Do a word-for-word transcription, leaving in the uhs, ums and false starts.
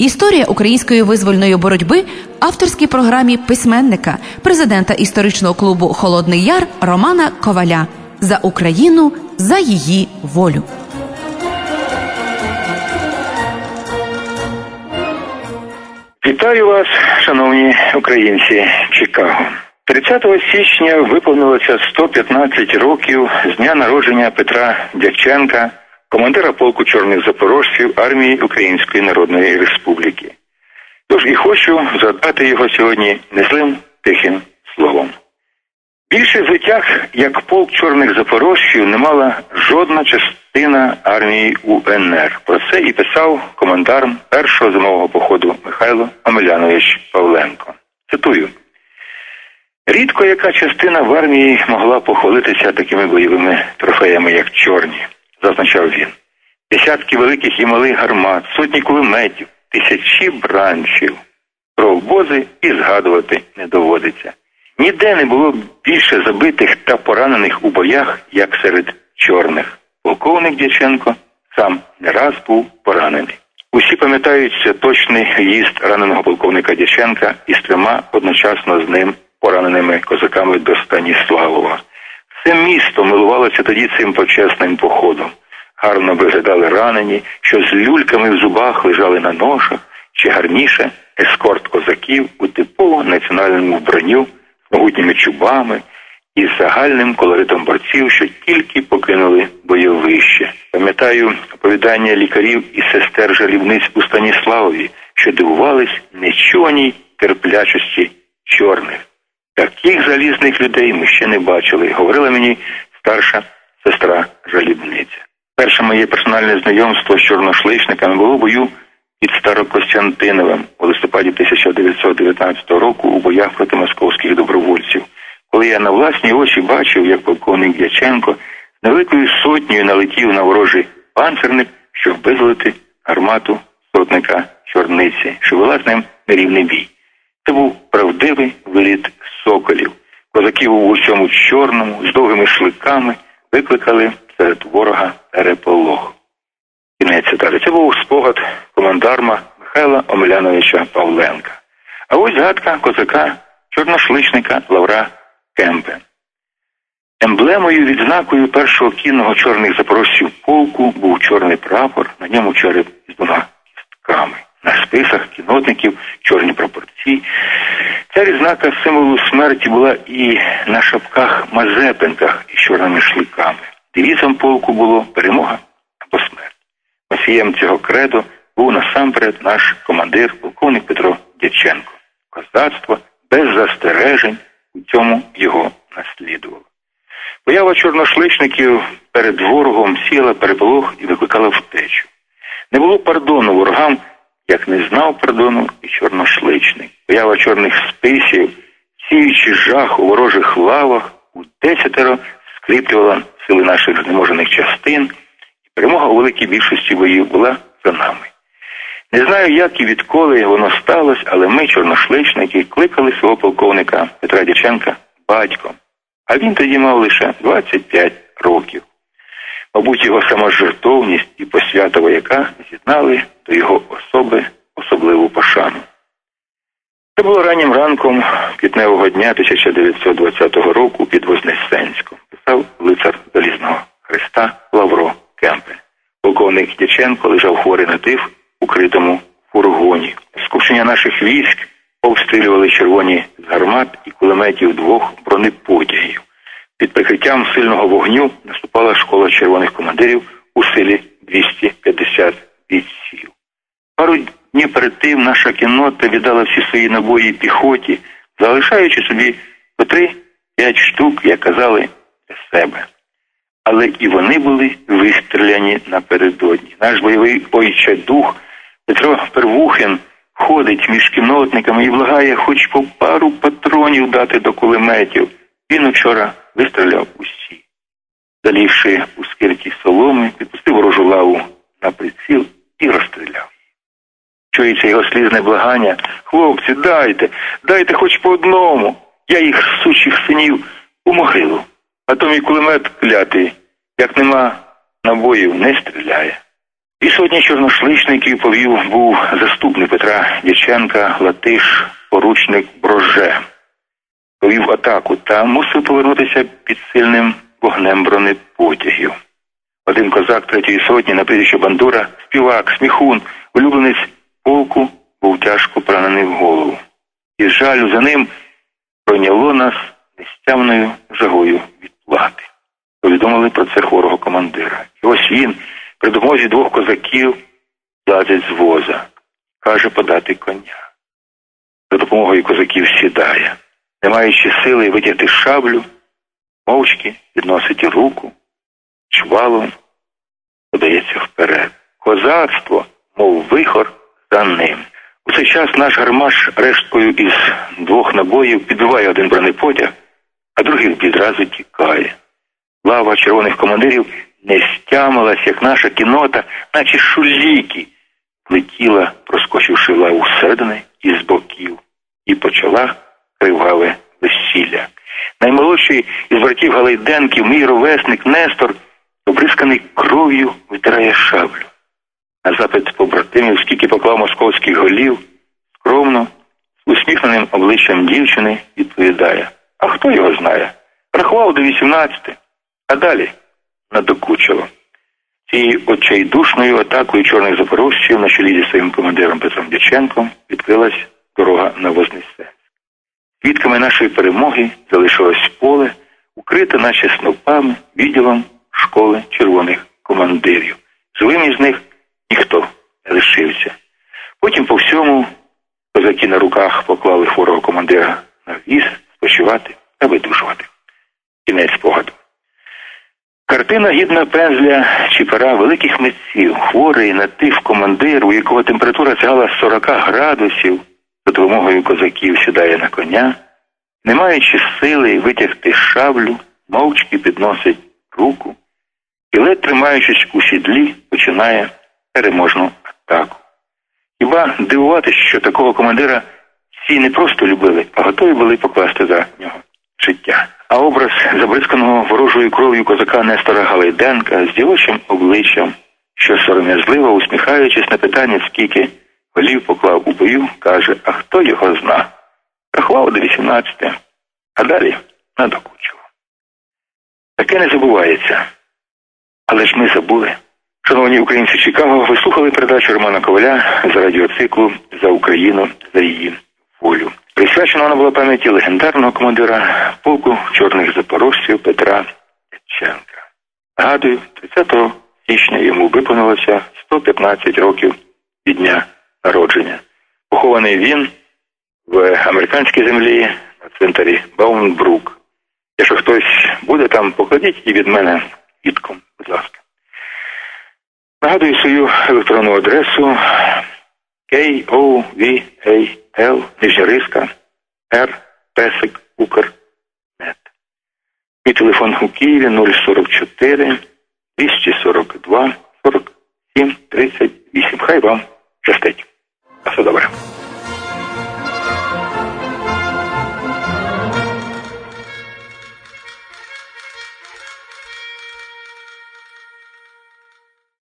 Історія української визвольної боротьби в авторській програмі письменника, президента історичного клубу «Холодний Яр» Романа Коваля. За Україну, за її волю. Вітаю вас, шановні українці Чикаго. тридцятого січня виповнилося сто п'ятнадцять років з дня народження Петра Дяченка, командира полку чорних запорожців армії Української Народної Республіки. Тож і хочу згадати його сьогодні незлим тихим словом. Більше звитяг, як полк чорних запорожців, не мала жодна частина армії УНР. Про це і писав командарм першого зимового походу Михайло Омелянович Павленко. Цитую. «Рідко яка частина в армії могла похвалитися такими бойовими трофеями, як чорні», зазначав він. Десятки великих і малих гармат, сотні кулеметів, тисячі бранців. Про обози і згадувати не доводиться. Ніде не було більше забитих та поранених у боях, як серед чорних. Полковник Дяченко сам не раз був поранений. Усі пам'ятають святочний в'їзд раненого полковника Дяченка із трьома одночасно з ним пораненими козаками до Станіславова. Все місто милувалося тоді цим почесним походом. Гарно виглядали ранені, що з люльками в зубах лежали на ношах, чи гарніше ескорт козаків у типово національному вбранню, з могутніми чубами і з загальним колоритом борців, що тільки покинули бойовище. Пам'ятаю оповідання лікарів і сестер жалібниць у Станіславові, що дивувались нечуваній терплячості чорних. Таких залізних людей ми ще не бачили, говорила мені старша сестра жалібниця. Перше моє персональне знайомство з чорношличниками було в бою під Старокостянтиновим у листопаді тисяча дев'ятсот дев'ятнадцятого року у боях проти московських добровольців, коли я на власні очі бачив, як полковник Дяченко з невеликою сотнею налетів на ворожий панцирник, щоб визволити гармату сотника Чорниці, що вела з ним нерівний бій. Це був правдивий виліт соколів. Козаків у усьому чорному, з довгими шликами, викликали серед ворога переполох. Кінець цитати. Це був спогад командарма Михайла Омеляновича Павленка. А ось згадка козака-чорношличника Лавра Кемпе. Емблемою, відзнакою першого кінного чорних запорожців полку був чорний прапор, на ньому череп із двома кістками. На списах кінотників чорні прапорці. Ця відзнака символу смерті була і на шапках-мазепинках із чорними шликами. Девізом полку було «Перемога або смерть». Носієм цього кредо був насамперед наш командир, полковник Петро Дяченко. Козацтво без застережень у цьому його наслідувало. Поява чорношличників перед ворогом сіяла переполох і викликала втечу. Не було пардону ворогам, як не знав пардону і чорношличник. Поява чорних списів, сіючи жах у ворожих лавах, у десятеро скріплювала сили наших знеможених частин, і перемога у великій більшості боїв була за нами. Не знаю, як і відколи воно сталося, але ми, чорношличники, кликали свого полковника Петра Дяченка батьком, а він тоді мав лише двадцять п'ять років. Мабуть, його саможертовність і посвята вояка з'єднали до його особи особливу пошану. Це було раннім ранком квітневого дня тисяча дев'ятсот двадцятого року під Вознесенськом, писав лицар Залізного Хреста Лавро Кемпе. Полковник Дяченко лежав хворий на тиф у критому фургоні. Скупчення наших військ обстрілювали червоні з гармат і кулеметів двох бронепотягів. Під прикриттям сильного вогню наступала школа червоних командирів у силі двісті п'ятдесят бійців. Пару днів перед тим наша кіннота віддала всі свої набої піхоті, залишаючи собі по три-п'ять штук, як казали, для себе. Але і вони були вистріляні напередодні. Наш бойовий ойче дух Петро Первухин ходить між кіннотниками і благає хоч по пару патронів дати до кулеметів. Він учора вистріляв усі. Залівши у скирті соломи, підпустив ворожу лаву на приціл і розстріляв. Чується його слізне благання: «Хлопці, дайте, дайте хоч по одному, я їх, сучих синів, у могилу, а то мій кулемет клятий, як нема набоїв, не стріляє». Дві сотні чорношличників повів був заступник Петра Дяченка, латиш, поручник Броже. Повів атаку та мусив повернутися під сильним вогнем бронепотягів. Один козак третьої сотні на прізвище Бандура, співак, сміхун, улюбленець полку, був тяжко поранений в голову. Із жалю за ним пройняло нас нестямною жагою відплати. Повідомили про це хворого командира. І ось він, при допомозі двох козаків, злазить з воза. Каже подати коня. За допомогою козаків сідає. Не маючи сили витягти шаблю, мовчки підносить руку, чвалом подається вперед. Козацтво, мов вихор, за ним. У цей час наш гармаш решткою із двох набоїв підбиває один бронепотяг, а другий відразу тікає. Лава червоних командирів не стямилась, як наша кінота, наче шуліки, летіла, проскочивши лаву зсередини і з боків, і почала криваве весілля. Наймолодший із братів Галайденків, мій ровесник Нестор, обрисканий кров'ю, витирає шаблю. На запит побратимів, скільки поклав московських голів, скромно, з усміхненим обличчям дівчини відповідає: а хто його знає? Рахував до вісімнадцяти, а далі надокучило. Цією очайдушною атакою чорних запорожців на чолі зі своїм командиром Петром Дяченком відкрилась дорога на Вознесенськ. Свідками нашої перемоги залишилось поле, укрите наче снопами, відділом школи червоних командирів. Живим із них ніхто не лишився. Потім по всьому козаки на руках поклали хворого командира на віз спочивати та видужувати. Кінець спогаду. Картина гідна пензля чи пера великих митців. Хворий на тиф командир, у якого температура сягала сорок градусів, за допомогою козаків сідає на коня, не маючи сили витягти шаблю, мовчки підносить руку і, ледь тримаючись у сідлі, починає переможну атаку. Хіба дивуватися, що такого командира всі не просто любили, а готові були покласти за нього життя. А образ забризканого ворожою кров'ю козака Нестора Галайденка з дівочим обличчям, що сором'язливо, усміхаючись на питання, скільки голів поклав у бою, каже: а хто його зна? Рахував до вісімнадцяти, а далі надокучило. Таке не забувається. Але ж ми забули. Шановні українці Чикаго, ви слухали передачу Романа Коваля з радіоциклу «За Україну, за її волю». Присвячена вона була пам'яті легендарного командира полку чорних запорожців Петра Дяченка. Нагадую, тридцятого січня йому виповнилося сто п'ятнадцять років від дня народження. Похований він в американській землі на цвинтарі Баунбрук. Якщо хтось буде там, покладіть і від мене відком, будь ласка. Нагадую свою електронну адресу кей о ві ей ел, нижня риска, Р, Песик, Укр, нет. Мій телефон у Києві нуль сорок чотири двісті сорок два сорок сім тридцять вісім. Хай вам щастить.